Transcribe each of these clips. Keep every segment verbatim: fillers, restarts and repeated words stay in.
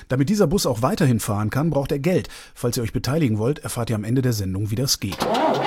Damit dieser Bus auch weiterhin fahren kann, braucht er Geld. Falls ihr euch beteiligen wollt, erfahrt ihr am Ende der Sendung, wie das geht.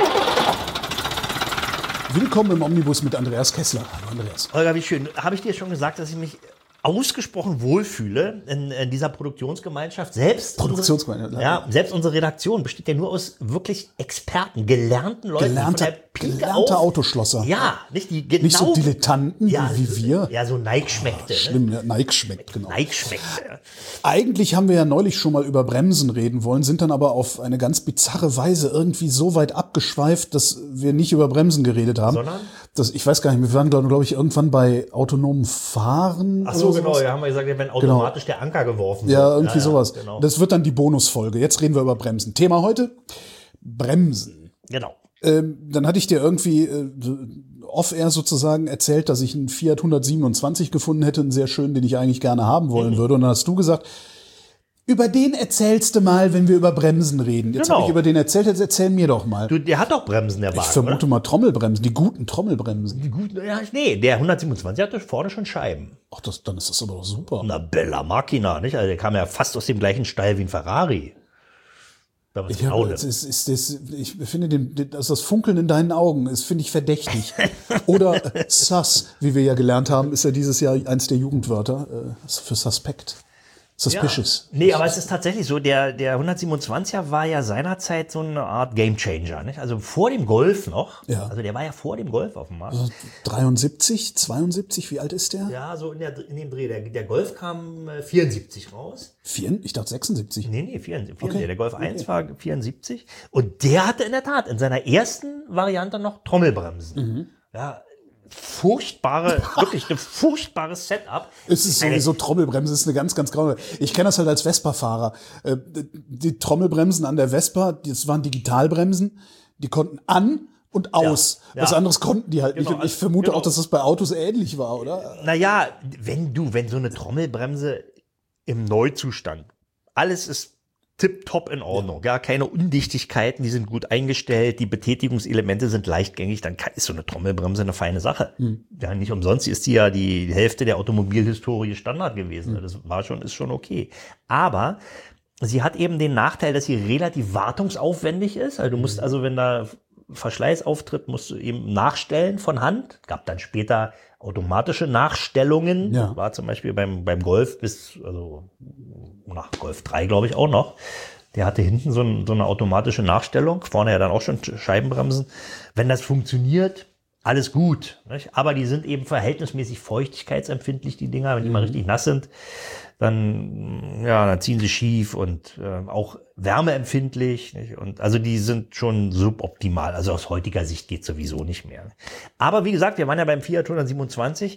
Willkommen im Omnibus mit Andreas Kessler. Hallo Andreas. Holger, wie schön. Habe ich dir schon gesagt, dass ich mich ausgesprochen wohlfühle in, in dieser Produktionsgemeinschaft. Selbst Produktionsgemeinschaft. Unsere, ja, selbst unsere Redaktion besteht ja nur aus wirklich Experten, gelernten Leuten. Gelernte, gelernte Autoschlosser. Ja, nicht die genau. Nicht so Dilettanten ja, wie, wie wir. Ja, so Nike schmeckte. Oh, schlimm, ne? Nike schmeckt, genau. Nike schmeckte. Eigentlich haben wir ja neulich schon mal über Bremsen reden wollen, sind dann aber auf eine ganz bizarre Weise irgendwie so weit abgeschweift, dass wir nicht über Bremsen geredet haben. Sondern? Das, ich weiß gar nicht, wir waren, glaube glaub ich, irgendwann bei autonomem Fahren. Ach so, oder genau, sowas. ja, haben wir gesagt, wenn automatisch genau. der Anker geworfen wird. Ja, irgendwie ja, sowas. Genau. Das wird dann die Bonusfolge. Jetzt reden wir über Bremsen. Thema heute? Bremsen. Genau. Ähm, dann hatte ich dir irgendwie äh, off-air sozusagen erzählt, dass ich einen Fiat hundertsiebenundzwanzig gefunden hätte, einen sehr schönen, den ich eigentlich gerne haben wollen mhm. würde. Und dann hast du gesagt, über den erzählst du mal, wenn wir über Bremsen reden. Jetzt genau. habe ich über den erzählt, jetzt erzähl mir doch mal. Du, der hat doch Bremsen, der Wagen, Ich vermute oder? mal Trommelbremsen, die guten Trommelbremsen. Die guten, ja, nee, der hundertsiebenundzwanzig hatte vorne schon Scheiben. Ach, das, dann ist das aber doch super. Na, bella Macchina, nicht? Also der kam ja fast aus dem gleichen Stall wie ein Ferrari. Ich, hab, ist, ist, ist, ich finde den, das, das Funkeln in deinen Augen, ist, finde ich, verdächtig. Oder äh, sus, wie wir ja gelernt haben, ist ja dieses Jahr eins der Jugendwörter äh, für suspect. Suspicious. Ja. Nee, aber es ist tatsächlich so, der, der hundertsiebenundzwanziger war ja seinerzeit so eine Art Gamechanger, nicht? Also vor dem Golf noch. Ja. Also der war ja vor dem Golf auf dem Markt. Also dreiundsiebzig, zweiundsiebzig, wie alt ist der? Ja, so in, der, in dem Dreh. Der, der Golf kam äh, vierundsiebzig raus. Vier, ich dachte sechsundsiebzig. Nee, nee, vierundsiebzig. Okay. Der Golf eins okay. war vierundsiebzig. Und der hatte in der Tat in seiner ersten Variante noch Trommelbremsen. Mhm. Ja, furchtbare, wirklich ein furchtbares Setup. Es ist sowieso, Trommelbremse ist eine ganz, ganz graue. Ich kenne das halt als Vespa-Fahrer. Die Trommelbremsen an der Vespa, das waren Digitalbremsen, die konnten an und aus. Ja, Was ja. anderes konnten die halt genau, nicht. Und ich vermute genau. auch, dass das bei Autos ähnlich war, oder? Naja, wenn du, wenn so eine Trommelbremse im Neuzustand, alles ist tipptopp in Ordnung, ja. ja, keine Undichtigkeiten, die sind gut eingestellt, die Betätigungselemente sind leichtgängig, dann ist so eine Trommelbremse eine feine Sache. Mhm. Ja, nicht umsonst ist die ja die Hälfte der Automobilhistorie Standard gewesen. Mhm. Das war schon, ist schon okay. Aber sie hat eben den Nachteil, dass sie relativ wartungsaufwendig ist. Also du musst also, wenn da Verschleiß auftritt, musst du eben nachstellen von Hand. Gab dann später automatische Nachstellungen. Ja. War zum Beispiel beim, beim Golf bis, also nach Golf drei, glaube ich, auch noch. Der hatte hinten so, ein, so eine automatische Nachstellung. Vorne ja dann auch schon Scheibenbremsen. Wenn das funktioniert, alles gut. Nicht? Aber die sind eben verhältnismäßig feuchtigkeitsempfindlich, die Dinger. Wenn die mhm. mal richtig nass sind, dann, ja, dann ziehen sie schief und äh, auch wärmeempfindlich. Nicht? Und also die sind schon suboptimal. Also aus heutiger Sicht geht sowieso nicht mehr. Aber wie gesagt, wir waren ja beim Fiat hundertsiebenundzwanzig.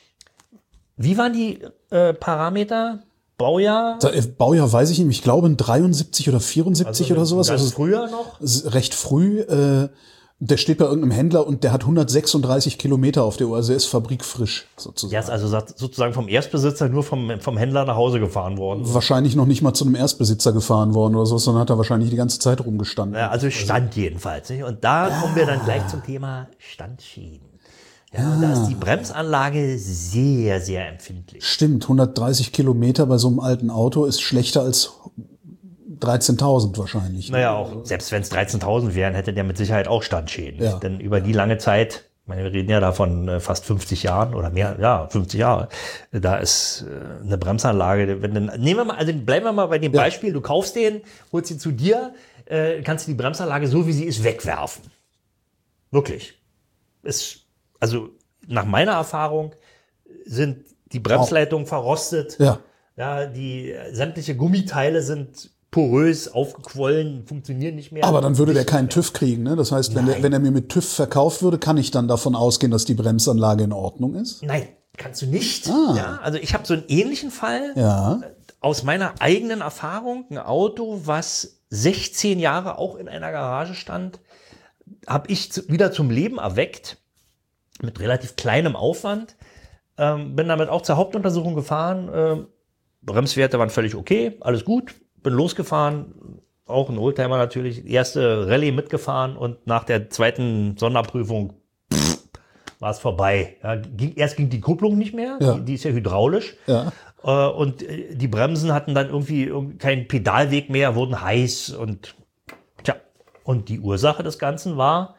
Wie waren die äh, Parameter? Baujahr? Da, Baujahr weiß ich nicht. Ich glaube, ein dreiundsiebzig oder vierundsiebzig also oder sowas. Ganz also früher noch? Recht früh. Äh, Der steht bei irgendeinem Händler und der hat hundertsechsunddreißig Kilometer auf der Uhr. Also er ist fabrikfrisch sozusagen. Der ist also sozusagen vom Erstbesitzer nur vom, vom Händler nach Hause gefahren worden. Wahrscheinlich noch nicht mal zu einem Erstbesitzer gefahren worden oder so, sondern hat er wahrscheinlich die ganze Zeit rumgestanden. Ja, also stand jedenfalls. Nicht? Und da ja. kommen wir dann gleich zum Thema Standschienen. Ja, ja. Und da ist die Bremsanlage sehr, sehr empfindlich. Stimmt, hundertdreißig Kilometer bei so einem alten Auto ist schlechter als dreizehntausend wahrscheinlich. Naja, auch selbst wenn es dreizehntausend wären, hätte der mit Sicherheit auch Standschäden. Ja. Denn über die lange Zeit, ich meine, wir reden ja da von fast fünfzig Jahren oder mehr, ja, fünfzig Jahre, da ist eine Bremsanlage, wenn dann, nehmen wir mal, also bleiben wir mal bei dem ja. Beispiel, du kaufst den, holst ihn zu dir, äh, kannst du die Bremsanlage so wie sie ist wegwerfen. Wirklich. Ist, also nach meiner Erfahrung sind die Bremsleitungen oh. verrostet. Ja. Ja, die sämtliche Gummiteile sind porös, aufgequollen, funktionieren nicht mehr. Aber dann würde der keinen TÜV kriegen, ne? Das heißt, wenn, der, wenn er mir mit TÜV verkauft würde, kann ich dann davon ausgehen, dass die Bremsanlage in Ordnung ist? Nein, kannst du nicht. Ah. Ja, also ich habe so einen ähnlichen Fall ja. aus meiner eigenen Erfahrung. Ein Auto, was sechzehn Jahre auch in einer Garage stand, habe ich wieder zum Leben erweckt, mit relativ kleinem Aufwand. Ähm, bin damit auch zur Hauptuntersuchung gefahren. Ähm, Bremswerte waren völlig okay, alles gut. Bin losgefahren, auch ein Oldtimer natürlich, erste Rallye mitgefahren und nach der zweiten Sonderprüfung war es vorbei. Ja, ging, erst ging die Kupplung nicht mehr, ja. die, die ist ja hydraulisch. Ja. Äh, und die Bremsen hatten dann irgendwie keinen Pedalweg mehr, wurden heiß und tja. Und die Ursache des Ganzen war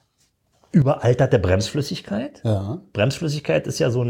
überalterte Bremsflüssigkeit. Ja. Bremsflüssigkeit ist ja so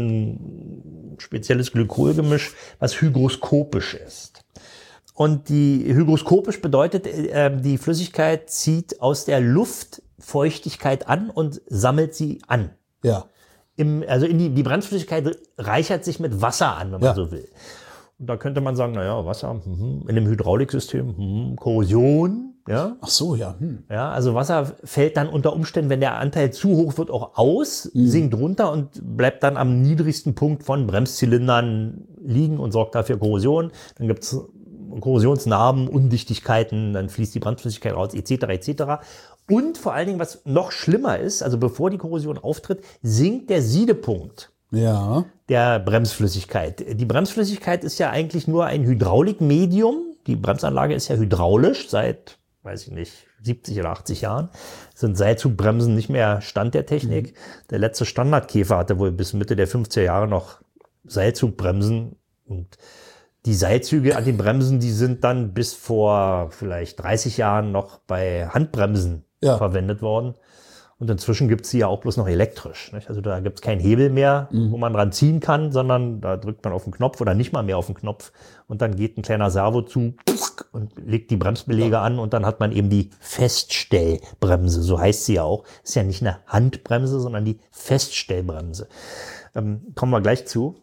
ein spezielles Glykolgemisch, was hygroskopisch ist. Und die hygroskopisch bedeutet, äh, die Flüssigkeit zieht aus der Luft Feuchtigkeit an und sammelt sie an. Ja. Im, also in die, die Bremsflüssigkeit reichert sich mit Wasser an, wenn man Ja. so will. Und da könnte man sagen, naja, Wasser, mhm, in dem Hydrauliksystem, mhm, Korrosion, ja. Ach so, ja. Hm. Ja, also Wasser fällt dann unter Umständen, wenn der Anteil zu hoch wird, auch aus, mhm. sinkt runter und bleibt dann am niedrigsten Punkt von Bremszylindern liegen und sorgt dafür Korrosion. Dann gibt's Korrosionsnarben, Undichtigkeiten, dann fließt die Bremsflüssigkeit raus, et cetera et cetera. Und vor allen Dingen, was noch schlimmer ist, also bevor die Korrosion auftritt, sinkt der Siedepunkt Ja. der Bremsflüssigkeit. Die Bremsflüssigkeit ist ja eigentlich nur ein Hydraulikmedium. Die Bremsanlage ist ja hydraulisch seit, weiß ich nicht, siebzig oder achtzig Jahren. Sind Seilzugbremsen nicht mehr Stand der Technik. Mhm. Der letzte Standardkäfer hatte wohl bis Mitte der fünfziger Jahre noch Seilzugbremsen. Und die Seilzüge an den Bremsen, die sind dann bis vor vielleicht dreißig Jahren noch bei Handbremsen ja. verwendet worden. Und inzwischen gibt's sie ja auch bloß noch elektrisch. Nicht? Also da gibt's keinen Hebel mehr, mhm. wo man dran ziehen kann, sondern da drückt man auf den Knopf oder nicht mal mehr auf den Knopf. Und dann geht ein kleiner Servo zu und legt die Bremsbeläge ja. an und dann hat man eben die Feststellbremse. So heißt sie ja auch. Ist ja nicht eine Handbremse, sondern die Feststellbremse. Ähm, kommen wir gleich zu.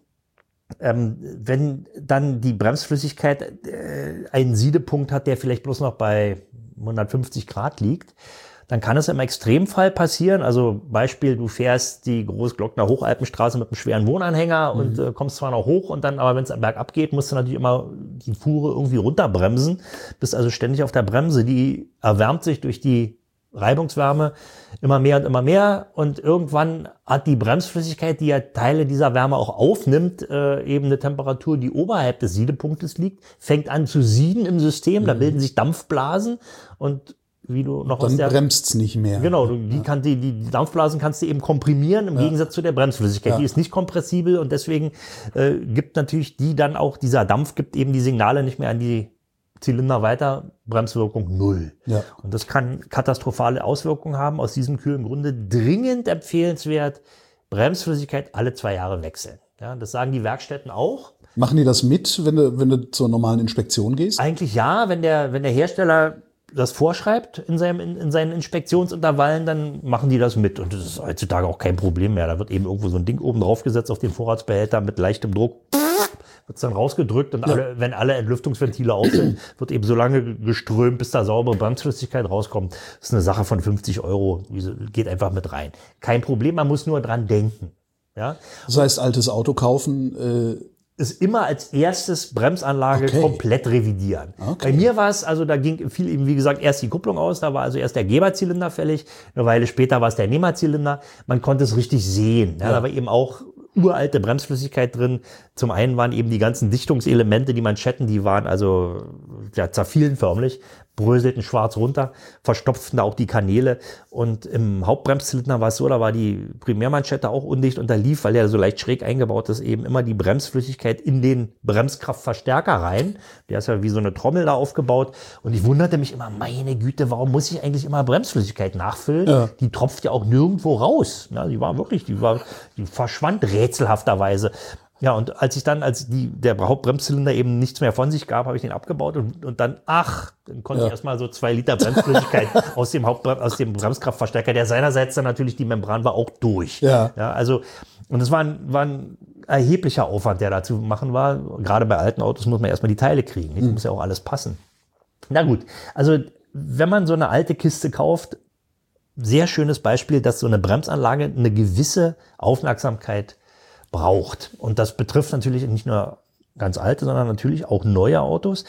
Ähm, wenn dann die Bremsflüssigkeit äh, einen Siedepunkt hat, der vielleicht bloß noch bei hundertfünfzig Grad liegt, dann kann es im Extremfall passieren. Also Beispiel, du fährst die Großglockner Hochalpenstraße mit einem schweren Wohnanhänger mhm. und äh, kommst zwar noch hoch und dann, aber wenn es bergab geht, musst du natürlich immer die Fuhre irgendwie runterbremsen. Bist also ständig auf der Bremse. Die erwärmt sich durch die Reibungswärme immer mehr und immer mehr und irgendwann hat die Bremsflüssigkeit, die ja Teile dieser Wärme auch aufnimmt, äh, eben eine Temperatur, die oberhalb des Siedepunktes liegt, fängt an zu sieden im System, mhm. da bilden sich Dampfblasen und wie du noch dann aus der... Dann bremst's nicht mehr. Genau, du, die, kann, die, die Dampfblasen kannst du eben komprimieren im ja. Gegensatz zu der Bremsflüssigkeit. Ja. Die ist nicht kompressibel und deswegen äh, gibt natürlich die dann auch, dieser Dampf gibt eben die Signale nicht mehr an die Zylinder weiter, Bremswirkung null. Ja. Und das kann katastrophale Auswirkungen haben. Aus diesem kühlen Grunde dringend empfehlenswert, Bremsflüssigkeit alle zwei Jahre wechseln. Ja, das sagen die Werkstätten auch. Machen die das mit, wenn du, wenn du zur normalen Inspektion gehst? Eigentlich ja, wenn der, wenn der Hersteller das vorschreibt in, seinem, in, in seinen Inspektionsintervallen, dann machen die das mit. Und das ist heutzutage auch kein Problem mehr. Da wird eben irgendwo so ein Ding oben drauf gesetzt auf den Vorratsbehälter mit leichtem Druck. Wird's dann rausgedrückt und ja. alle, wenn alle Entlüftungsventile auf sind, wird eben so lange geströmt, bis da saubere Bremsflüssigkeit rauskommt. Das ist eine Sache von fünfzig Euro. Geht einfach mit rein. Kein Problem, man muss nur dran denken. Ja? Das heißt, altes Auto kaufen... Äh ist immer als erstes Bremsanlage okay. komplett revidieren. Okay. Bei mir war es, also da ging viel eben, wie gesagt, erst die Kupplung aus, da war also erst der Geberzylinder fällig, eine Weile später war es der Nehmerzylinder. Man konnte es richtig sehen. Ja, ja. Da war eben auch uralte Bremsflüssigkeit drin. Zum einen waren eben die ganzen Dichtungselemente, die Manschetten, die waren also ja, zerfielen förmlich, bröselten schwarz runter, verstopften da auch die Kanäle. Und im Hauptbremszylinder war es so, da war die Primärmanschette auch undicht und da lief, weil der so leicht schräg eingebaut ist, eben immer die Bremsflüssigkeit in den Bremskraftverstärker rein. Der ist ja wie so eine Trommel da aufgebaut. Und ich wunderte mich immer, meine Güte, warum muss ich eigentlich immer Bremsflüssigkeit nachfüllen? Ja. Die tropft ja auch nirgendwo raus. Ja, die war wirklich, die war, die verschwand rätselhafterweise. Ja, und als ich dann, als die, der Hauptbremszylinder eben nichts mehr von sich gab, habe ich den abgebaut und, und dann, ach, dann konnte ja. ich erstmal so zwei Liter Bremsflüssigkeit aus dem Haupt, aus dem Bremskraftverstärker, der seinerseits dann natürlich, die Membran war auch durch. Ja. Ja, also, und es war ein, war ein erheblicher Aufwand, der da zu machen war. Gerade bei alten Autos muss man erstmal die Teile kriegen. Das mhm. muss ja auch alles passen. Na gut, also, wenn man so eine alte Kiste kauft, sehr schönes Beispiel, dass so eine Bremsanlage eine gewisse Aufmerksamkeit braucht. Und das betrifft natürlich nicht nur ganz alte, sondern natürlich auch neue Autos.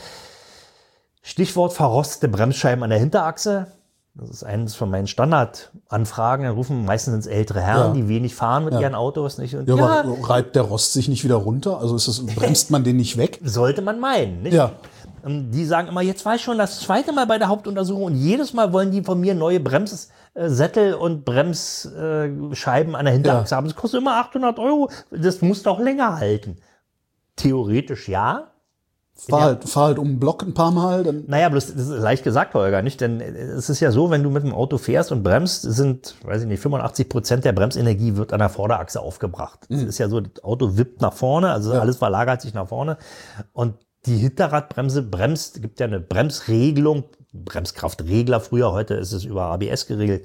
Stichwort verrostete Bremsscheiben an der Hinterachse. Das ist eines von meinen Standardanfragen. Dann rufen meistens ins ältere Herren, ja. die wenig fahren mit ja. ihren Autos. Nicht? Und ja, ja, aber reibt der Rost sich nicht wieder runter? Also ist das, bremst man den nicht weg? Sollte man meinen, nicht? Ja. Die sagen immer, jetzt war ich schon das zweite Mal bei der Hauptuntersuchung und jedes Mal wollen die von mir neue Bremssättel und Bremsscheiben an der Hinterachse ja. haben. Das kostet immer achthundert Euro. Das muss doch länger halten. theoretisch ja. Fahr halt, fahr halt um den Block ein paar Mal. Dann Naja, bloß das ist leicht gesagt, Holger, nicht? Denn es ist ja so, wenn du mit dem Auto fährst und bremst, sind, weiß ich nicht, fünfundachtzig Prozent der Bremsenergie wird an der Vorderachse aufgebracht. Es mhm. ist ja so, das Auto wippt nach vorne, also ja. alles verlagert sich nach vorne. Und die Hinterradbremse bremst, gibt ja eine Bremsregelung, Bremskraftregler früher, heute ist es über A B S geregelt,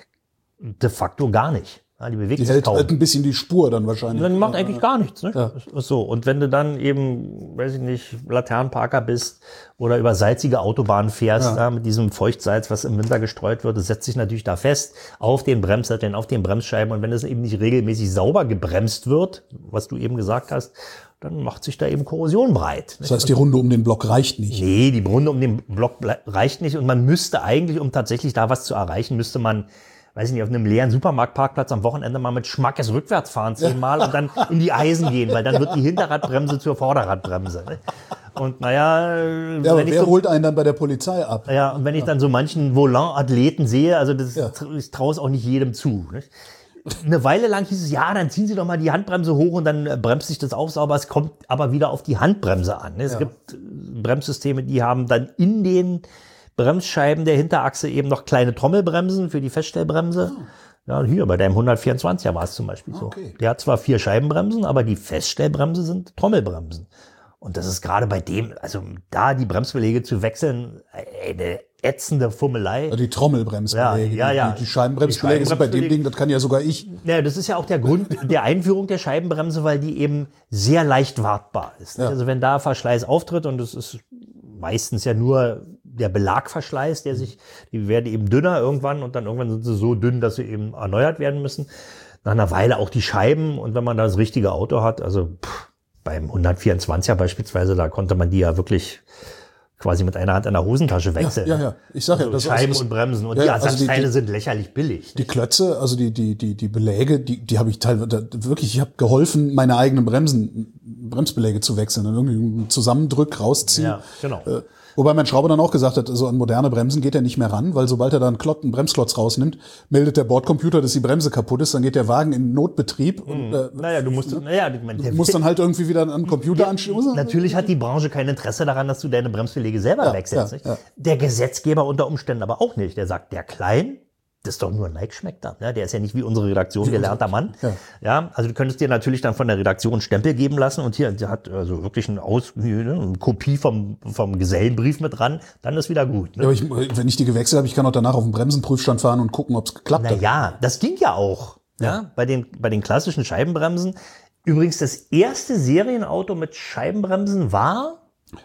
de facto gar nicht. Ja, die bewegt die sich hält kaum. halt ein bisschen die Spur dann wahrscheinlich. Dann macht eigentlich gar nichts. Ne? Ja. So, und wenn du dann eben, weiß ich nicht, Laternenparker bist oder über salzige Autobahnen fährst, ja. Ja, mit diesem Feuchtsalz, was im Winter gestreut wird, das setzt sich natürlich da fest auf den Bremssätteln, auf den Bremsscheiben. Und wenn es eben nicht regelmäßig sauber gebremst wird, was du eben gesagt hast, dann macht sich da eben Korrosion breit. Das heißt, die Runde um den Block reicht nicht? Nee, die Runde um den Block reicht nicht. Und man müsste eigentlich, um tatsächlich da was zu erreichen, müsste man, weiß ich nicht, auf einem leeren Supermarktparkplatz am Wochenende mal mit Schmackes rückwärts fahren zehnmal und dann in die Eisen gehen, weil dann wird die Hinterradbremse zur Vorderradbremse. Ne? Und naja, ja, aber wenn ich wer so, holt einen dann bei der Polizei ab? Ja, und wenn ich dann so manchen Volant-Athleten sehe, also das, Ja. ich traue es auch nicht jedem zu. Nicht? Eine Weile lang hieß es, ja, dann ziehen Sie doch mal die Handbremse hoch und dann bremst sich das auf sauber. Es kommt aber wieder auf die Handbremse an. Es Ja. gibt Bremssysteme, die haben dann in den Bremsscheiben der Hinterachse eben noch kleine Trommelbremsen für die Feststellbremse. Oh. Ja, hier bei deinem hundertvierundzwanziger war es zum Beispiel so. Okay. Der hat zwar vier Scheibenbremsen, aber die Feststellbremse sind Trommelbremsen. Und das ist gerade bei dem, also da die Bremsbeläge zu wechseln, eine ätzende Fummelei. Ja, die Trommelbremsbeläge, Ja, ja, ja. Die, die Scheibenbremsbeläge Die sind bei dem Scheibenbremsbeläge- Ding, das kann ja sogar ich. Ja, das ist ja auch der Grund der Einführung der Scheibenbremse, weil die eben sehr leicht wartbar ist. Ja. Also wenn da Verschleiß auftritt, und es ist meistens ja nur der Belagverschleiß, der sich, die werden eben dünner irgendwann und dann irgendwann sind sie so dünn, dass sie eben erneuert werden müssen. Nach einer Weile auch die Scheiben, und wenn man da das richtige Auto hat, also pff, beim hundertvierundzwanziger beispielsweise, da konnte man die ja wirklich quasi mit einer Hand an der Hosentasche wechseln. Ja, ja, ja. Ich sag ja, Also das Scheiben ist- und Bremsen. Und Ja, die also die- Ersatzteile die- sind lächerlich billig. Die Klötze, also die, die, die, die Beläge, die, die habe ich teilweise, da- wirklich, ich habe geholfen, meine eigenen Bremsen, Bremsbeläge zu wechseln. Dann irgendwie zusammendrück, rausziehen. Ja, genau. Äh, wobei mein Schrauber dann auch gesagt hat, so an moderne Bremsen geht er nicht mehr ran, weil sobald er da einen, Klotz, einen Bremsklotz rausnimmt, meldet der Bordcomputer, dass die Bremse kaputt ist, dann geht der Wagen in Notbetrieb und äh, Naja, du musst, naja, ich meine, du der- musst dann halt irgendwie wieder an den Computer anschließen. Natürlich hat die Branche kein Interesse daran, dass du deine Bremsbeläge selber Ja, wechselst. ja, nicht? ja. Der Gesetzgeber unter Umständen aber auch nicht. Der sagt, der Klein, das ist doch nur ein Nike-Schmeckter. Ne? Der ist ja nicht wie unsere Redaktion gelernter Mann. Ja. Ja, also du könntest dir natürlich dann von der Redaktion einen Stempel geben lassen, und hier, der hat also wirklich eine, Aus, ne, eine Kopie vom, vom Gesellenbrief mit dran, dann ist wieder gut. Ja, Ne? aber ich, wenn ich die gewechselt habe, ich kann auch danach auf den Bremsenprüfstand fahren und gucken, ob es geklappt hat. Naja, das ging ja auch. Ja. Bei den, bei den klassischen Scheibenbremsen. Übrigens, das erste Serienauto mit Scheibenbremsen war,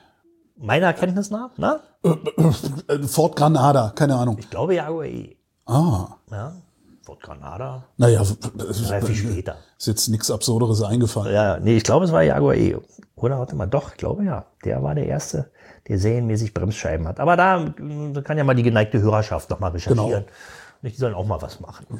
meiner Kenntnis nach, na? Äh, Ford Granada, keine Ahnung. Ich glaube Jaguar E. Ah, Ja, Ford Granada. naja, Drei, viel später. ist jetzt nichts Absurderes eingefallen. Ja, nee, ich glaube, es war Jaguar E. Oder warte mal, doch, ich glaube ja. Der war der erste, der serienmäßig Bremsscheiben hat. Aber da äh, kann ja mal die geneigte Hörerschaft noch mal recherchieren. Genau. Die sollen auch mal was machen.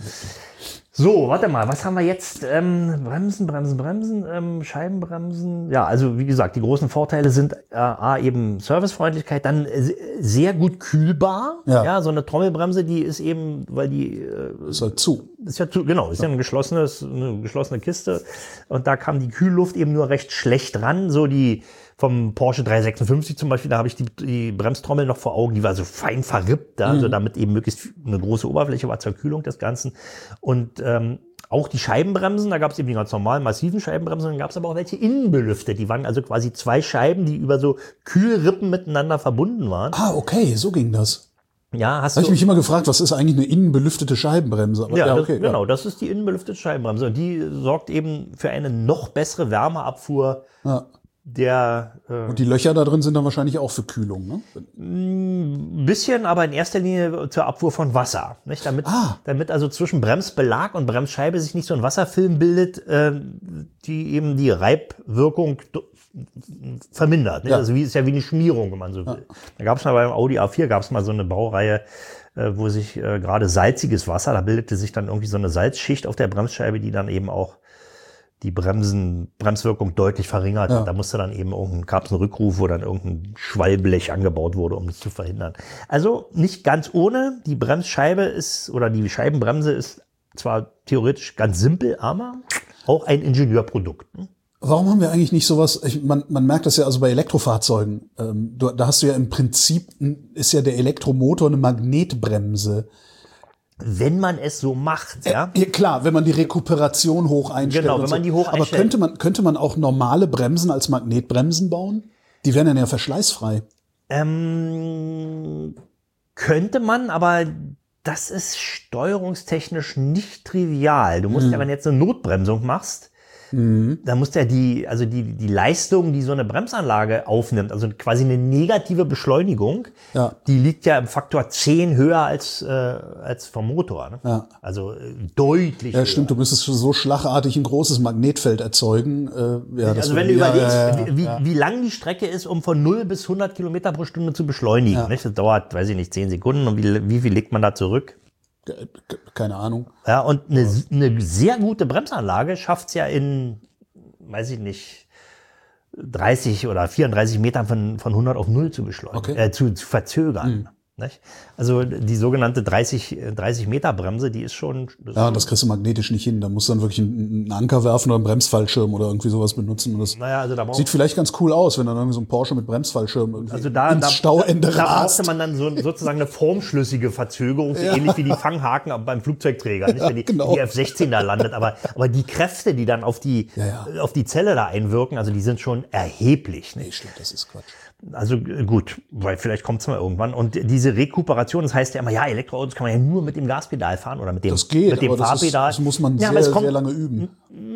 So, warte mal, was haben wir jetzt? Ähm, Bremsen, Bremsen, Bremsen, ähm, Scheibenbremsen. Ja, also wie gesagt, die großen Vorteile sind äh, A, eben Servicefreundlichkeit, dann äh, sehr gut kühlbar. Ja. Ja, so eine Trommelbremse, die ist eben, weil die äh, Ist halt zu. ist ja zu, genau, ist ja ein geschlossenes, eine geschlossene Kiste, und da kam die Kühlluft eben nur recht schlecht ran. So die vom Porsche dreihundertsechsundfünfzig zum Beispiel, da habe ich die, die Bremstrommel noch vor Augen, die war so fein verrippt, da, also damit eben möglichst eine große Oberfläche war zur Kühlung des Ganzen. Und ähm, auch die Scheibenbremsen, da gab es eben die ganz normalen, massiven Scheibenbremsen, dann gab es aber auch welche innenbelüftet. Die waren also quasi zwei Scheiben, die über so Kühlrippen miteinander verbunden waren. Ah, okay, so ging das. Ja, hast Da habe ich du... mich immer gefragt, was ist eigentlich eine innenbelüftete Scheibenbremse? Aber, Ja, okay, das, genau, das ist die innenbelüftete Scheibenbremse. Und die sorgt eben für eine noch bessere Wärmeabfuhr Ja. der äh, Und die Löcher da drin sind dann wahrscheinlich auch für Kühlung, ne? ein bisschen, aber in erster Linie zur Abfuhr von Wasser. Nicht? Damit, Ah. damit also zwischen Bremsbelag und Bremsscheibe sich nicht so ein Wasserfilm bildet, äh, die eben die Reibwirkung do- vermindert. Nicht? Ja. Also wie ist ja wie eine Schmierung, wenn man so will. Da gab es mal beim Audi A vier gab es mal so eine Baureihe, äh, wo sich äh, gerade salziges Wasser, da bildete sich dann irgendwie so eine Salzschicht auf der Bremsscheibe, die dann eben auch die Bremsen, Bremswirkung deutlich verringert. Ja. Da musste dann eben irgendein, gab es einen Rückruf, wo dann irgendein Schwallblech angebaut wurde, um das zu verhindern. Also nicht ganz ohne. Die Bremsscheibe ist, oder die Scheibenbremse ist zwar theoretisch ganz simpel, aber auch ein Ingenieurprodukt. Warum haben wir eigentlich nicht sowas, ich, man, man merkt das ja also bei Elektrofahrzeugen, ähm, du, da hast du ja im Prinzip, ist ja der Elektromotor eine Magnetbremse. Wenn man es so macht, ja. ja. Klar, wenn man die Rekuperation hoch einstellt. Genau, wenn man so. die hoch Aber einstellt. könnte man, könnte man auch normale Bremsen als Magnetbremsen bauen? Die wären dann ja verschleißfrei. Ähm, könnte man, aber das ist steuerungstechnisch nicht trivial. Du musst Mhm. ja, wenn du jetzt eine Notbremsung machst, Mhm. da muss ja die, also die, die Leistung, die so eine Bremsanlage aufnimmt, also quasi eine negative Beschleunigung, Ja. die liegt ja im Faktor zehn höher als, äh, als vom Motor. Ne? Ja. Also äh, deutlich Ja, höher. stimmt, du müsstest so schlagartig ein großes Magnetfeld erzeugen. Äh, ja, das Also wenn würde- du ja, überlegst, ja, ja, wie, ja. wie lang die Strecke ist, um von null bis hundert Kilometer pro Stunde zu beschleunigen. Ja. Nicht? Das dauert, weiß ich nicht, zehn Sekunden. Und wie, wie viel legt man da zurück? Keine Ahnung. Ja, und eine, eine sehr gute Bremsanlage schafft es ja in, weiß ich nicht, dreißig oder vierunddreißig Metern von, von hundert auf null zu beschleunigen, Okay. äh, zu, zu verzögern. Nicht? Also die sogenannte dreißig Meter Bremse, die ist schon... Das Ja, das kriegst du magnetisch nicht hin. Da musst du dann wirklich einen, einen Anker werfen oder einen Bremsfallschirm oder irgendwie sowas benutzen. Und das naja, also da braucht sieht vielleicht ganz cool aus, wenn dann irgendwie so ein Porsche mit Bremsfallschirm irgendwie also da, ins da, Stauende da rast. brauchte man dann so, sozusagen eine formschlüssige Verzögerung, so ähnlich wie die Fanghaken beim Flugzeugträger, nicht? Wenn die, genau. die F sechzehn da landet. Aber, aber die Kräfte, die dann auf die, Ja, ja. auf die Zelle da einwirken, also die sind schon erheblich. Nicht? Nee, stimmt, das ist Quatsch. Also äh, gut, weil vielleicht kommt es mal irgendwann. Und diese Rekuperation, das heißt ja immer, ja, Elektroautos kann man ja nur mit dem Gaspedal fahren oder mit dem, Das geht, mit dem aber das, ist, Fahrpedal. das muss man ja, sehr, aber es kommt, sehr lange üben.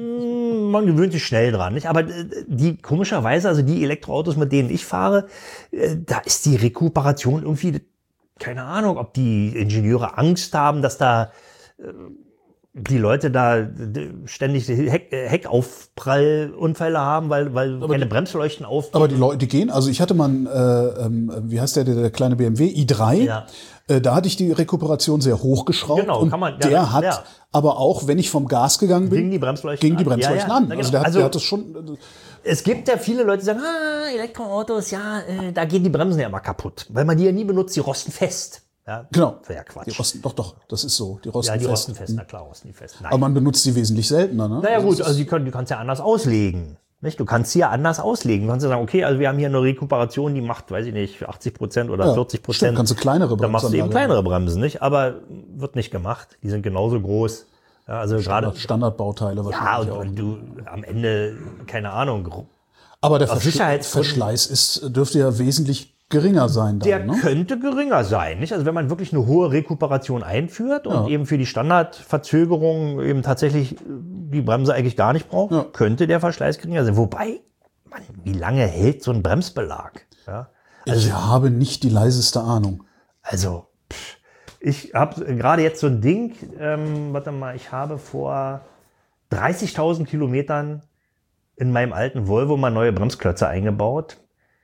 man gewöhnt sich schnell dran, nicht? Aber äh, die komischerweise, also die Elektroautos, mit denen ich fahre, äh, da ist die Rekuperation irgendwie, keine Ahnung, ob die Ingenieure Angst haben, dass da äh, die Leute da d- ständig Heck, äh, Heckaufprallunfälle haben, weil, weil keine die- Bremsleuchten auf. Aber die Leute, die gehen, also ich hatte mal, einen, äh, ähm, wie heißt der, der, der kleine B M W, i drei, Ja. äh, da hatte ich die Rekuperation sehr hochgeschraubt. Genau, und kann man- ja, der ja. hat aber auch, wenn ich vom Gas gegangen bin, Gingen die Bremsleuchten gingen die an. Bremsleuchten Ja, ja, an. na Also genau. der hat, Also- der hat das schon, äh, Es gibt ja viele Leute, die sagen, ah, Elektroautos, ja, äh, da gehen die Bremsen ja immer kaputt, weil man die ja nie benutzt, die rosten fest. Ja, genau. das wäre ja Quatsch. Die rosten, doch, doch, das ist so, die rosten ja, die fest. rosten fest, na klar, rosten die fest. Nein. Aber man benutzt die wesentlich seltener, ne? Naja Also gut, das also ist- die, können, die kannst ja anders auslegen. Nicht? Du kannst sie ja anders auslegen. Du kannst ja sagen, okay, also wir haben hier eine Rekuperation, die macht, weiß ich nicht, achtzig Prozent oder ja, vierzig stimmt, Prozent. kannst du kleinere Dann machst du eben Bremsanlage kleinere Bremsen, nicht? Aber wird nicht gemacht. Die sind genauso groß. Ja, also gerade. Standard, Standardbauteile Ja, wahrscheinlich und, auch. und du am Ende, keine Ahnung, Aber der aus Verschl Sicherheitsgründen- Verschleiß ist, dürfte ja wesentlich geringer sein dann, der ne? könnte geringer sein, nicht? Also wenn man wirklich eine hohe Rekuperation einführt und Ja. eben für die Standardverzögerung eben tatsächlich die Bremse eigentlich gar nicht braucht, Ja. könnte der Verschleiß geringer sein. Wobei, Mann, wie lange hält so ein Bremsbelag? Ja? Ich habe nicht die leiseste Ahnung. Also, pff, ich habe gerade jetzt so ein Ding, ähm, warte mal, ich habe vor dreißigtausend Kilometern in meinem alten Volvo mal neue Bremsklötze eingebaut.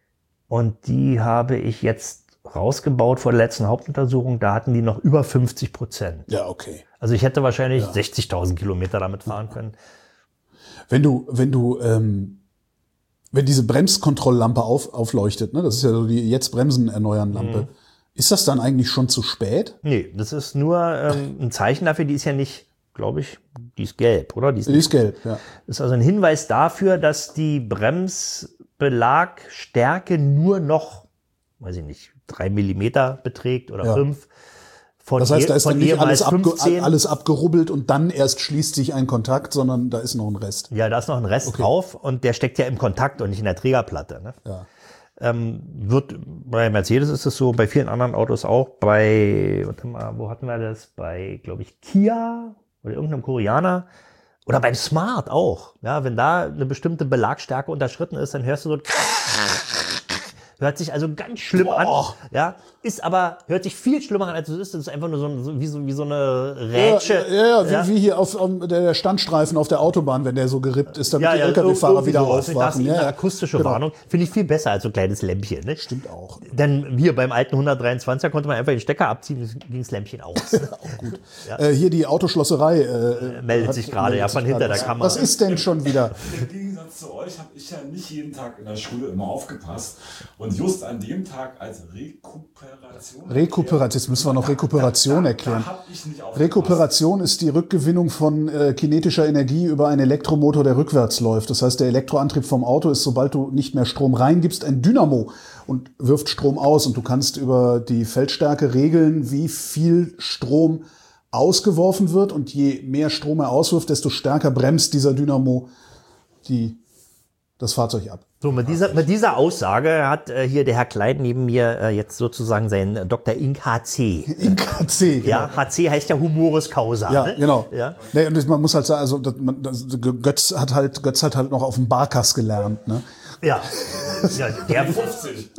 Und die habe ich jetzt rausgebaut vor der letzten Hauptuntersuchung. Da hatten die noch über fünfzig Prozent. Ja, okay. Also ich hätte wahrscheinlich sechzigtausend Kilometer damit fahren können. Wenn du, wenn du, ähm, wenn diese Bremskontrolllampe auf, aufleuchtet, ne, das ist ja so die jetzt Bremsen erneuern Lampe, Mhm. ist das dann eigentlich schon zu spät? Nee, das ist nur ähm, ein Zeichen dafür, die ist ja nicht, glaube ich, die ist gelb, oder? Die ist, Die ist gelb, ja. das ist also ein Hinweis dafür, dass die Bremsbelagstärke nur noch, weiß ich nicht, drei Millimeter beträgt oder Ja. fünf. Von Das heißt, je- da ist von dann nicht alles, ehemals abge fünfzehn. alles abgerubbelt und dann erst schließt sich ein Kontakt, sondern da ist noch ein Rest. Ja, da ist noch ein Rest drauf und der steckt ja im Kontakt und nicht in der Trägerplatte. Ne? Ja. Ähm, wird, bei Mercedes ist es so, bei vielen anderen Autos auch, bei, warte mal, wo hatten wir das? Bei, glaube ich, Kia oder irgendeinem Koreaner oder beim Smart auch. Ja, wenn da eine bestimmte Belagstärke unterschritten ist, dann hörst du so, hört sich also ganz schlimm Boah. an. Ja, ist aber, hört sich viel schlimmer an, als es ist. Das ist einfach nur so, ein- so, wie, so wie so eine Rätsche. Ja, ja, wie, wie hier auf um, der, der Standstreifen auf der Autobahn, wenn der so gerippt ist, damit die L K W-Fahrer irgendwie wieder sowas. Das ist aufwachen. eine Ja, ja. akustische Genau. Warnung. Finde ich viel besser als so ein kleines Lämpchen. Ne? Stimmt auch. Denn hier beim alten hundertdreiundzwanziger konnte man einfach den Stecker abziehen, ging das Lämpchen aus. Auch gut. Äh, hier die Autoschlosserei. Äh, Meldet hat- sich gerade, ja, meldet von sich hinter gerade. der Was- Kamera. Was ist denn schon wieder? Im Gegensatz zu euch habe ich ja nicht jeden Tag in der Schule immer aufgepasst. Und Und just an dem Tag als Rekuperation. Rekuperation, jetzt müssen wir noch Rekuperation da, erklären. Da hab ich nicht aufgepasst. Rekuperation ist die Rückgewinnung von äh, kinetischer Energie über einen Elektromotor, der rückwärts läuft. Das heißt, der Elektroantrieb vom Auto ist, sobald du nicht mehr Strom reingibst, ein Dynamo und wirft Strom aus. Und du kannst über die Feldstärke regeln, wie viel Strom ausgeworfen wird. Und je mehr Strom er auswirft, desto stärker bremst dieser Dynamo die, das Fahrzeug ab. So, mit dieser, mit dieser Aussage hat äh, hier der Herr Klein neben mir äh, jetzt sozusagen seinen Doktor Inc. H C. Inc. H C, genau. Ja, H C heißt ja Humoris Causa. Ja, ne? genau. Ja. Nee, und man muss halt sagen, also das, man, das, Götz hat halt Götz hat halt noch auf dem Barkas gelernt, ne? Ja. ja der fünfzig.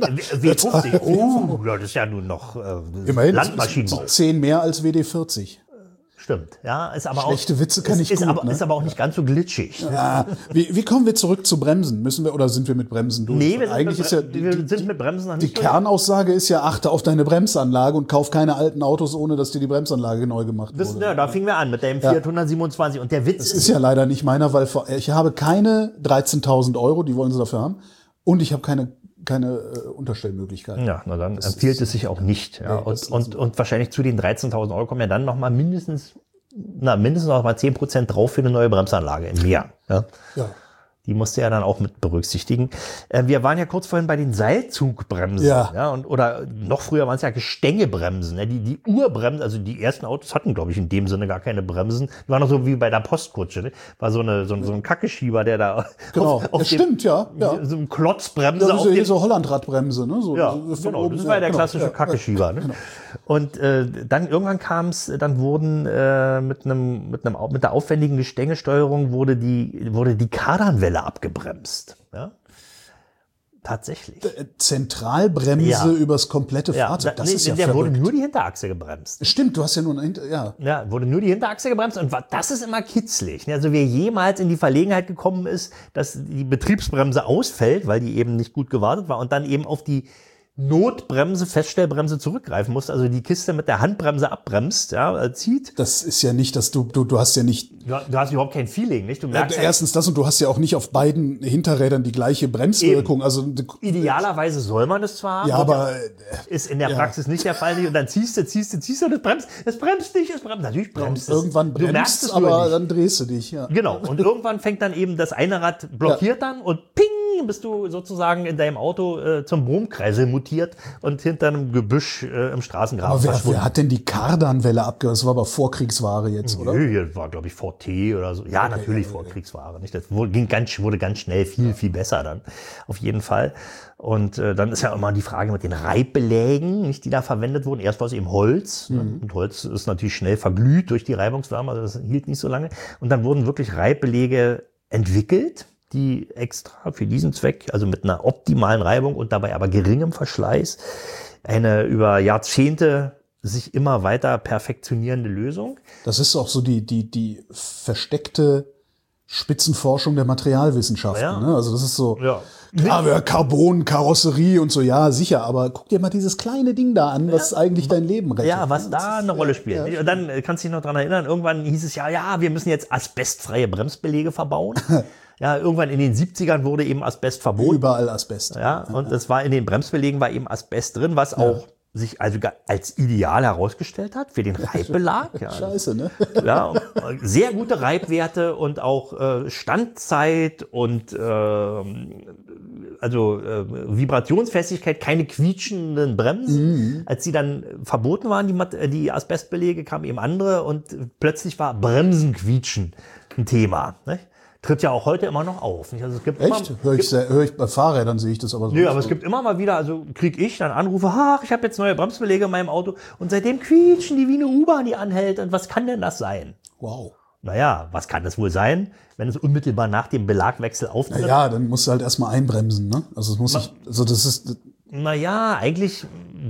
W fünfzig. Oh, ja, das ist ja nun noch äh, Immerhin Landmaschinenbau. zehn mehr als W D vierzig. Stimmt, ja, ist aber Schlechte auch, Witze kann ist, ich ist gut, aber, ne? ist aber auch nicht ganz so glitschig. Ja, wie, wie kommen wir zurück zu Bremsen? Müssen wir oder sind wir mit Bremsen durch? Nee, wir sind, Eigentlich mit, ist ja wir die, sind die, mit Bremsen noch die nicht durch. Kernaussage ist ja, achte auf deine Bremsanlage und kauf keine alten Autos, ohne dass dir die Bremsanlage neu gemacht Das, wurde. ja, da fingen wir an mit dem Fiat hundertsiebenundzwanzig. Und der Witz Das ist ja leider nicht meiner, weil vor- ich habe keine dreizehntausend Euro, die wollen sie dafür haben, und ich habe keine keine äh, Unterstellmöglichkeiten. Ja, na dann empfiehlt es sich auch nicht. Ja. Nee, das und, und, und wahrscheinlich zu den dreizehntausend Euro kommen ja dann noch mal mindestens, na, mindestens noch mal zehn Prozent drauf für eine neue Bremsanlage im Jahr. Ja. Ja. Die musste ja dann auch mit berücksichtigen. Äh, wir waren ja kurz vorhin bei den Seilzugbremsen. Ja. Ja, und, oder noch früher waren es ja Gestängebremsen. Ne? Die, die Urbremsen, also die ersten Autos hatten, glaube ich, in dem Sinne gar keine Bremsen. Die waren noch so wie bei der Postkutsche. Ne? War so, eine, so, ein- so ein Kackeschieber, der da Genau. auf, auf Das dem, stimmt, ja. ja. so ein Klotzbremse Das ist auf ja dem, hier so Hollandradbremse, ne? So, ja, so von genau, oben, das war ja, der genau, klassische ja, Kackeschieber. Ne? genau. Und äh, dann irgendwann kam es, dann wurden äh, mit einem mit einem mit der aufwendigen Gestängesteuerung wurde die wurde die Kardanwelle abgebremst. Ja? Tatsächlich. Zentralbremse Ja. übers komplette Ja, Fahrzeug. da, Das nee, ist ja der wurde verrückt. nur die Hinterachse gebremst. Stimmt, du hast ja nur eine Hinter ja. Ja, wurde nur die Hinterachse gebremst und wa- das ist immer kitzlig. Also wer jemals in die Verlegenheit gekommen ist, dass die Betriebsbremse ausfällt, weil die eben nicht gut gewartet war und dann eben auf die Notbremse, Feststellbremse zurückgreifen musste, also die Kiste mit der Handbremse abbremst, ja, äh, zieht. Das ist ja nicht, dass du du du hast ja nicht Du, du hast überhaupt kein Feeling, nicht? Du äh, merkst halt, erstens das und du hast ja auch nicht auf beiden Hinterrädern die gleiche Bremswirkung. Also idealerweise soll man es zwar haben, ja, wird aber ist in der ja. Praxis nicht der Fall. Und dann ziehst du, ziehst du, ziehst du, das bremst, das bremst nicht, es bremst. Natürlich bremst es. irgendwann Du merkst bremst, es nur aber nicht. dann drehst du dich, ja. Genau. Und irgendwann fängt dann eben das eine Rad blockiert dann und ping, bist du sozusagen in deinem Auto äh, zum Brummkreisel mutiert und hinter einem Gebüsch äh, im Straßengraben Aber wer, verschwunden. wer hat denn die Kardanwelle abgehört? Das war aber Vorkriegsware jetzt, oder? Nö, hier war, glaube ich, V T oder so. Ja, natürlich Vorkriegsware. Nicht? Das wurde, ging ganz, wurde ganz schnell viel, viel besser dann. Auf jeden Fall. Und äh, dann ist ja immer die Frage mit den Reibbelägen, nicht, die da verwendet wurden. Erst war es eben Holz. Mhm. Ne? Und Holz ist natürlich schnell verglüht durch die Reibungswärme. Also das hielt nicht so lange. Und dann wurden wirklich Reibbelege entwickelt, die extra für diesen Zweck, also mit einer optimalen Reibung und dabei aber geringem Verschleiß, eine über Jahrzehnte sich immer weiter perfektionierende Lösung. Das ist auch so die die die versteckte Spitzenforschung der Materialwissenschaften. Ja. Ne? Also das ist so, Ja. ja, wir Carbon, Karosserie und so, ja, sicher, aber guck dir mal dieses kleine Ding da an, was eigentlich dein Leben rettet. Ja, was ne? da eine Rolle spielt. ja. Und dann äh, kannst du dich noch dran erinnern, irgendwann hieß es ja, ja, wir müssen jetzt asbestfreie Bremsbeläge verbauen. Ja, irgendwann in den siebzigern wurde eben Asbest verboten. Überall Asbest. Ja, und es war in den Bremsbelägen war eben Asbest drin, was auch sich also ga- als ideal herausgestellt hat für den Reibbelag. Ja, Scheiße, ne? ja, sehr gute Reibwerte und auch äh, Standzeit und ähm, also äh, Vibrationsfestigkeit, keine quietschenden Bremsen. Als die dann verboten waren, die, Mat- äh, die Asbestbeläge, kamen eben andere und plötzlich war Bremsenquietschen ein Thema. Ne? Tritt ja auch heute immer noch auf. Nicht? Also es gibt Echt? Immer, Hör ich, sehr, hör ich bei Fahrrädern sehe ich das aber so. Nö, aber es gibt immer mal wieder, also krieg ich dann Anrufe, ach, ich habe jetzt neue Bremsbeläge in meinem Auto und seitdem quietschen die wie eine U-Bahn, die anhält. Und was kann denn das sein? Wow. Naja, was kann das wohl sein, wenn es unmittelbar nach dem Belagwechsel auftritt? Ja, dann musst du halt erstmal einbremsen, ne? Also das muss ich, also das ist, Naja, eigentlich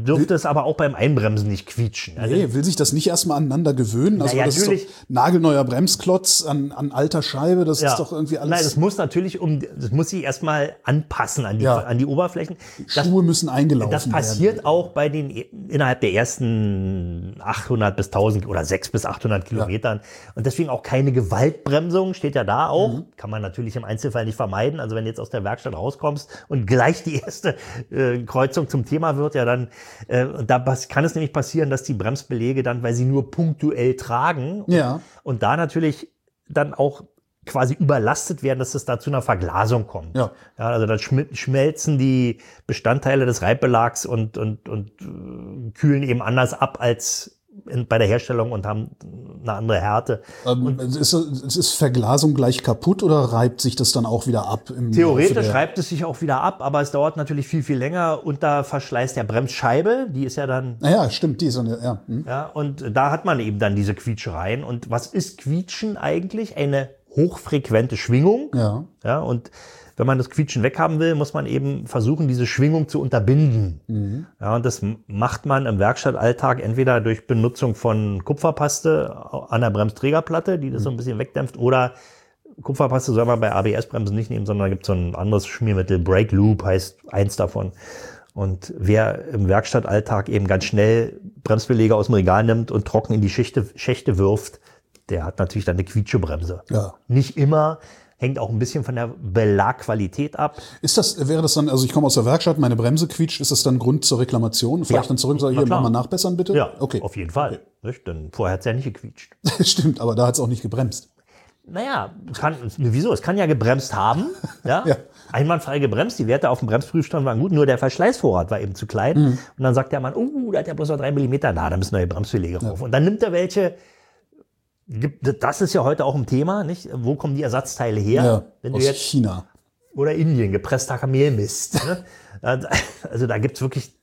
dürfte es aber auch beim Einbremsen nicht quietschen. Also, Nee, will sich das nicht erstmal aneinander gewöhnen? Also Naja, das ist natürlich. doch nagelneuer Bremsklotz an, an alter Scheibe, das ja. ist doch irgendwie alles. Nein, das muss natürlich um, das muss sich erstmal anpassen an die, Ja. an die Oberflächen. Das, Schuhe müssen eingelaufen das passiert werden. auch bei den, innerhalb der ersten achthundert bis tausend oder sechshundert bis achthundert Kilometern. Und deswegen auch keine Gewaltbremsung, steht ja da auch. Mhm. Kann man natürlich im Einzelfall nicht vermeiden. Also wenn du jetzt aus der Werkstatt rauskommst und gleich die erste äh, Kreuzung zum Thema wird, ja dann, äh, da kann es nämlich passieren, dass die Bremsbeläge dann, weil sie nur punktuell tragen Ja. und da natürlich dann auch quasi überlastet werden, dass es da zu einer Verglasung kommt. Ja. Ja, also dann schm- schmelzen die Bestandteile des Reibbelags und, und, und äh, kühlen eben anders ab als in, bei der Herstellung und haben eine andere Härte. Ähm, ist, ist, ist Verglasung gleich kaputt oder reibt sich das dann auch wieder ab? Im Laufe Theoretisch der- reibt es sich auch wieder ab, aber es dauert natürlich viel, viel länger unter Verschleiß der Bremsscheibe. Die ist ja dann, Naja, stimmt, die ist eine, ja. Hm. ja, und da hat man eben dann diese Quietschereien. Und was ist Quietschen eigentlich? Eine hochfrequente Schwingung. Ja. Ja, und wenn man das Quietschen weghaben will, muss man eben versuchen, diese Schwingung zu unterbinden. Mhm. Ja, und das m- macht man im Werkstattalltag entweder durch Benutzung von Kupferpaste an der Bremsträgerplatte, die das so ein bisschen wegdämpft, oder Kupferpaste soll man bei A B S-Bremsen nicht nehmen, sondern da gibt es so ein anderes Schmiermittel, Brake Loop heißt eins davon. Und wer im Werkstattalltag eben ganz schnell Bremsbeläge aus dem Regal nimmt und trocken in die Schächte, Schächte wirft, der hat natürlich dann eine Quietschebremse. Ja. Nicht immer, hängt auch ein bisschen von der Belagqualität ab. Ist das, wäre das dann, also ich komme aus der Werkstatt, meine Bremse quietscht, ist das dann Grund zur Reklamation? Fahre Ja. ich dann zurück und sage, Na hier, klar. mach mal nachbessern bitte? Ja, Okay. auf jeden Fall. Nicht? Denn vorher hat es ja nicht gequietscht. Stimmt, aber da hat es auch nicht gebremst. Naja, kann, wieso? Es kann ja gebremst haben. Ja? Ja. Einwandfrei gebremst. Die Werte auf dem Bremsprüfstand waren gut. Nur der Verschleißvorrat war eben zu klein. Mhm. Und dann sagt der Mann, oh, da hat ja bloß noch drei Millimeter. Na, da müssen neue Bremsbeläge rauf. Und dann nimmt er welche. Gibt- Das ist ja heute auch ein Thema, nicht? Wo kommen die Ersatzteile her? Ja, Wenn du aus jetzt China. oder Indien, gepresster Kamelmist. Ne? Also da gibt's wirklich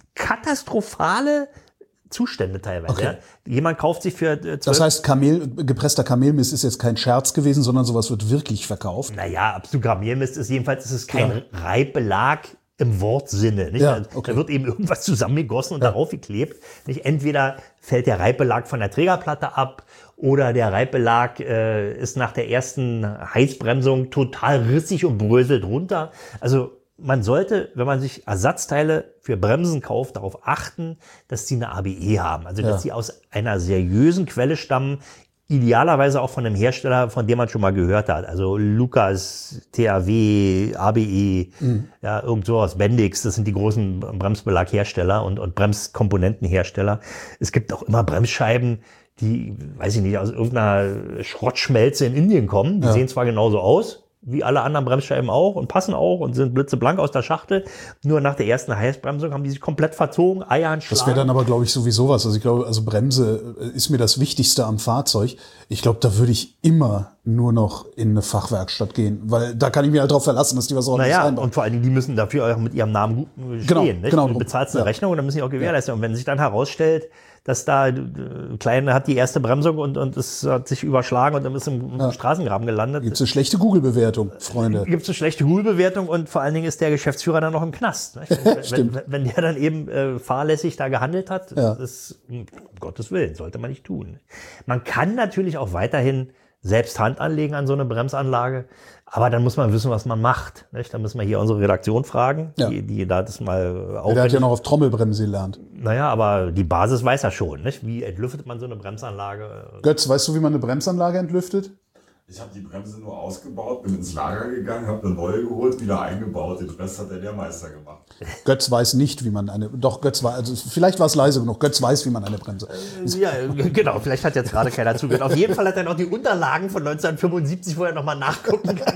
katastrophale Zustände teilweise. Okay. Ja? Jemand kauft sich für äh, zwölf, Das heißt, Kamel, gepresster Kamelmist ist jetzt kein Scherz gewesen, sondern sowas wird wirklich verkauft. naja, absolut Kamelmist ist jedenfalls ist es kein Reibbelag im Wortsinne. Nicht? Ja, Da- okay. Da wird eben irgendwas zusammengegossen und darauf geklebt. Nicht? Entweder fällt der Reibbelag von der Trägerplatte ab oder der Reibbelag äh, ist nach der ersten Heizbremsung total rissig und bröselt runter. Also man sollte, wenn man sich Ersatzteile für Bremsen kauft, darauf achten, dass sie eine A B E haben. Also dass Ja. sie aus einer seriösen Quelle stammen, idealerweise auch von einem Hersteller, von dem man schon mal gehört hat. Also Lucas, T A W, A B E, ja, irgend sowas, Bendix, das sind die großen Bremsbelaghersteller und, und Bremskomponentenhersteller. Es gibt auch immer Bremsscheiben, die, weiß ich nicht, aus irgendeiner Schrottschmelze in Indien kommen. Die Ja. sehen zwar genauso aus, wie alle anderen Bremsscheiben auch und passen auch und sind blitzeblank aus der Schachtel. Nur nach der ersten Heißbremsung haben die sich komplett verzogen, Eiern, Das wäre Schlagen. dann aber, glaube ich, sowieso was. Also ich glaube, also Bremse äh, ist mir das Wichtigste am Fahrzeug. Ich glaube, da würde ich immer nur noch in eine Fachwerkstatt gehen, weil da kann ich mir halt drauf verlassen, dass die was ordentliches Naja, einbauen. und vor allen Dingen, die müssen dafür auch mit ihrem Namen gut stehen. Genau, nicht? genau Du drum. bezahlst eine Ja. Rechnung und dann müssen die auch gewährleisten. Und wenn sich dann herausstellt, dass da äh, Kleine hat die erste Bremsung und, und es hat sich überschlagen und dann ist im, im Straßengraben gelandet. Gibt es eine schlechte Google-Bewertung, Freunde. Gibt es eine schlechte Google-Bewertung und vor allen Dingen ist der Geschäftsführer dann noch im Knast. Nicht? Wenn, Stimmt. wenn, wenn der dann eben äh, fahrlässig da gehandelt hat, Ja. das ist, um Gottes Willen, sollte man nicht tun. Man kann natürlich auch weiterhin selbst Hand anlegen an so eine Bremsanlage, aber dann muss man wissen, was man macht. Nicht? Da müssen wir hier unsere Redaktion fragen, Ja. die, die da das mal Der hat aufwendig. ja noch auf Trommelbremse gelernt. Naja, aber die Basis weiß er schon. Nicht? Wie entlüftet man so eine Bremsanlage? Götz, weißt du, wie man eine Bremsanlage entlüftet? Ich habe die Bremse nur ausgebaut, bin ins Lager gegangen, habe eine neue geholt, wieder eingebaut. Den Rest hat der Lehrmeister gemacht. Götz weiß nicht, wie man eine. Doch, Götz weiß. Also vielleicht war es leise genug. Götz weiß, wie man eine Bremse. Ja, genau, vielleicht hat jetzt gerade keiner zugehört. Auf jeden Fall hat er noch die Unterlagen von neunzehnhundertfünfundsiebzig, wo er nochmal nachgucken kann.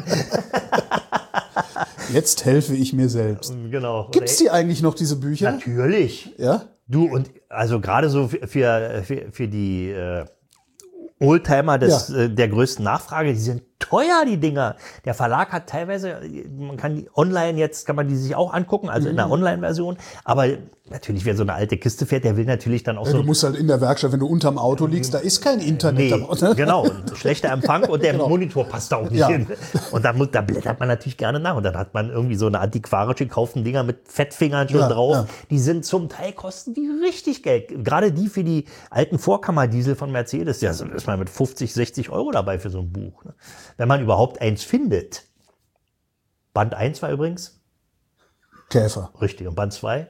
Jetzt helfe ich mir selbst. Genau. Gibt's die eigentlich noch, diese Bücher? Natürlich. Ja? Du, und also gerade so für, für, für, für die äh, Oldtimer des, Ja. äh, der größten Nachfrage, die sind teuer, die Dinger. Der Verlag hat teilweise, man kann die online jetzt, kann man die sich auch angucken, also in der Online-Version. Aber natürlich, wer so eine alte Kiste fährt, der will natürlich dann auch ja, so... Du musst halt in der Werkstatt, wenn du unterm Auto liegst, da ist kein Internet. Nee, da, ne? genau, schlechter Empfang und der Genau. Monitor passt da auch nicht Ja. hin. Und da, muss- da blättert man natürlich gerne nach. Und dann hat man irgendwie so eine antiquarisch gekauften Dinger mit Fettfingern schon Ja, drauf. ja. Die sind zum Teil, kosten die richtig Geld. Gerade die für die alten Vorkammerdiesel von Mercedes, ja, so ist man mit fünfzig, sechzig Euro dabei für so ein Buch. Ne? Wenn man überhaupt eins findet. Band eins war übrigens, Käfer. richtig, und Band zwei,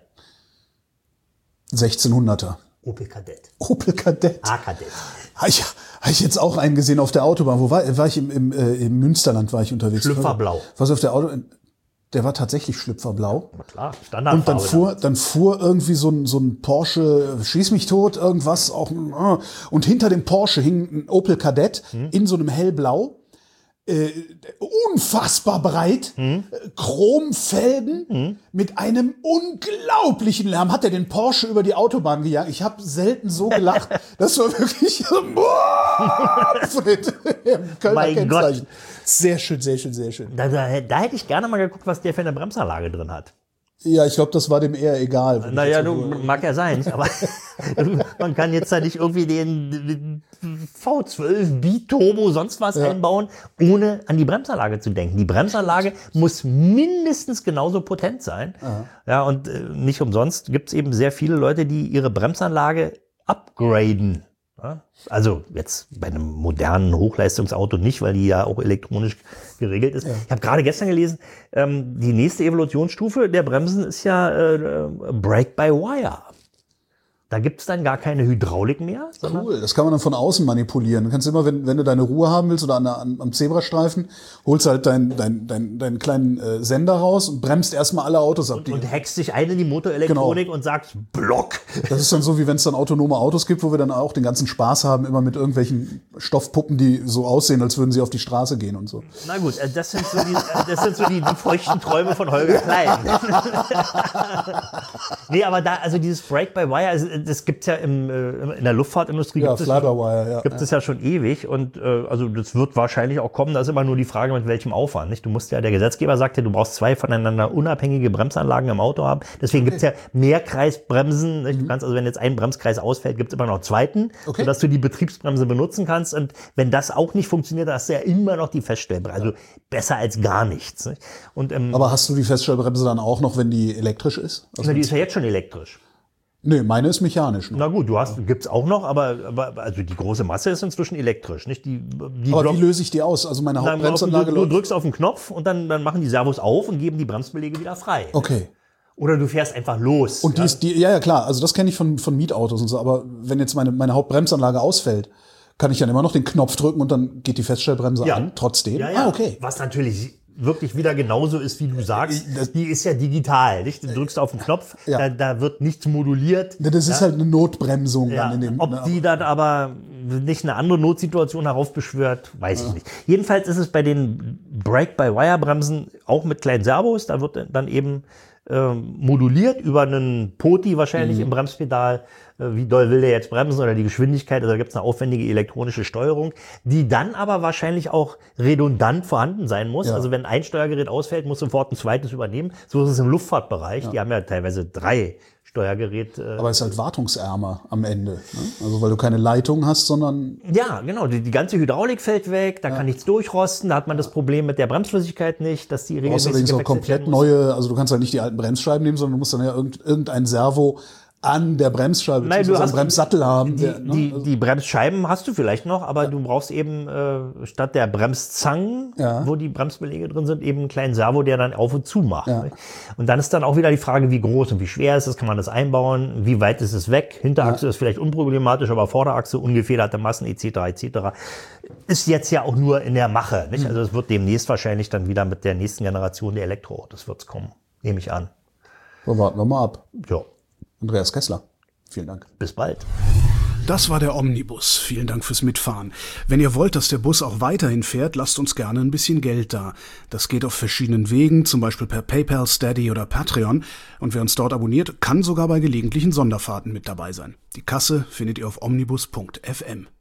sechzehnhunderter. Opel Kadett. Opel Kadett. A-Kadett. Habe ich, hab ich jetzt auch einen gesehen auf der Autobahn. Wo war, war ich? Im, im, äh, im Münsterland war ich unterwegs. Schlüpferblau. Was auf der Auto? Der war tatsächlich schlüpferblau. Na klar, Und Standardfarbe. dann fuhr, dann fuhr irgendwie so ein, so ein Porsche, schieß mich tot, irgendwas auch. äh, Und hinter dem Porsche hing ein Opel Kadett in so einem hellblau. Äh, unfassbar breit, äh, Chromfelgen mit einem unglaublichen Lärm. Hat er den Porsche über die Autobahn gejagt? Ich habe selten so gelacht. Das war wirklich von den Kölner Mein Kennzeichen. Sehr schön, sehr schön, sehr schön. Da, da, da hätte ich gerne mal geguckt, was der für eine Bremsanlage drin hat. Ja, ich glaube, das war dem eher egal. wenn ich Naja, jetzt du, so- mag ja sein, aber man kann jetzt da nicht irgendwie den, den V zwölf, Biturbo, sonst was Ja. einbauen, ohne an die Bremsanlage zu denken. Die Bremsanlage muss mindestens genauso potent sein. Ja, und äh, nicht umsonst gibt es eben sehr viele Leute, die ihre Bremsanlage upgraden. Ja? Also jetzt bei einem modernen Hochleistungsauto nicht, weil die ja auch elektronisch geregelt ist. Ich habe gerade gestern gelesen, ähm, die nächste Evolutionsstufe der Bremsen ist ja äh, äh, Brake-by-Wire. Da gibt es dann gar keine Hydraulik mehr, sondern Cool, das kann man dann von außen manipulieren. Du kannst immer, wenn, wenn du deine Ruhe haben willst oder an, der- am, am Zebrastreifen, holst halt deinen dein, dein, deinen kleinen äh, Sender raus und bremst erstmal alle Autos ab. Die, und hackst dich ein in die Motorelektronik und sagst Block. das ist dann so, wie wenn es dann autonome Autos gibt, wo wir dann auch den ganzen Spaß haben, immer mit irgendwelchen Stoffpuppen, die so aussehen, als würden sie auf die Straße gehen und so. Na gut, äh, das sind so die, äh, das sind so die, die feuchten Träume von Holger Klein. Nee, aber da, also dieses Brake-by-Wire, also das gibt's ja im, äh, in der Luftfahrtindustrie Ja, gibt es Fly-by-Wire, ja. gibt es ja schon ewig und äh, also das wird wahrscheinlich auch kommen. Da ist immer nur die Frage, mit welchem Aufwand. Nicht? Du musst ja, der Gesetzgeber sagt ja, du brauchst zwei voneinander unabhängige Bremsanlagen im Auto haben. Deswegen gibt's ja Mehrkreisbremsen. Nicht? Du kannst also, wenn jetzt ein Bremskreis ausfällt, gibt's immer noch einen zweiten, Okay. sodass du die Betriebsbremse benutzen kannst. Und wenn das auch nicht funktioniert, dann hast du ja immer noch die Feststellbremse. Also besser als gar nichts. Nicht? Und ähm, Aber hast du die Feststellbremse dann auch noch, wenn die elektrisch ist? Also, na, die ist ja jetzt schon elektrisch. nee, meine ist mechanisch. Ne? Na gut, du hast, gibt's auch noch, aber, aber also die große Masse ist inzwischen elektrisch, nicht? Die, die Aber Block- wie löse ich die aus? Also meine Nein, Hauptbremsanlage du, du läuft. drückst auf den Knopf und dann, dann machen die Servos auf und geben die Bremsbeläge wieder frei. Okay. Oder du fährst einfach los. Und die ja. ist die, ja, ja klar, also das kenne ich von, von Mietautos und so, aber wenn jetzt meine, meine Hauptbremsanlage ausfällt, kann ich dann immer noch den Knopf drücken und dann geht die Feststellbremse Ja. an, trotzdem? Ja, ja. Ah, okay. Was natürlich wirklich wieder genauso ist, wie du sagst. Die ist ja digital, nicht? Du drückst auf den Knopf, Ja. da, da wird nichts moduliert. Ja, das ist halt eine Notbremsung Ja, dann in dem. ob ne, die dann aber nicht eine andere Notsituation heraufbeschwört, weiß ich nicht. Jedenfalls ist es bei den Brake-by-Wire-Bremsen auch mit kleinen Servos, da wird dann eben ähm, moduliert über einen Poti wahrscheinlich im Bremspedal, äh, wie doll will der jetzt bremsen oder die Geschwindigkeit, also da gibt es eine aufwendige elektronische Steuerung, die dann aber wahrscheinlich auch redundant vorhanden sein muss. Ja. Also wenn ein Steuergerät ausfällt, muss sofort ein zweites übernehmen. So ist es im Luftfahrtbereich, die haben ja teilweise drei Steuergerät. Äh, aber es ist halt wartungsärmer am Ende. Ne? Also weil du keine Leitung hast, sondern Ja, genau. Die, die ganze Hydraulik fällt weg, da kann nichts durchrosten, da hat man das Problem mit der Bremsflüssigkeit nicht, dass die regelmäßig außerdem auch gewechselt komplett werden muss. neue, also du kannst halt nicht die alten Bremsscheiben nehmen, sondern du musst dann ja irgend, irgendein Servo an der Bremsscheibe, Nein, du beziehungsweise hast einen Bremssattel haben. Die, der, ne? die, also, die Bremsscheiben hast du vielleicht noch, aber du brauchst eben äh, statt der Bremszangen, Ja. wo die Bremsbeläge drin sind, eben einen kleinen Servo, der dann auf und zu macht. Ja. Ne? Und dann ist dann auch wieder die Frage, wie groß und wie schwer ist es, kann man das einbauen, wie weit ist es weg? Hinterachse ist vielleicht unproblematisch, aber Vorderachse, ungefederte Massen et cetera et cetera ist jetzt ja auch nur in der Mache. Nicht? Also es wird demnächst wahrscheinlich dann wieder mit der nächsten Generation der Elektroautos wird's kommen, nehme ich an. so, warten wir mal ab. Ja, Andreas Kessler, vielen Dank. bis bald. Das war der Omnibus. Vielen Dank fürs Mitfahren. Wenn ihr wollt, dass der Bus auch weiterhin fährt, lasst uns gerne ein bisschen Geld da. Das geht auf verschiedenen Wegen, zum Beispiel per PayPal, Steady oder Patreon. Und wer uns dort abonniert, kann sogar bei gelegentlichen Sonderfahrten mit dabei sein. Die Kasse findet ihr auf omnibus punkt f m.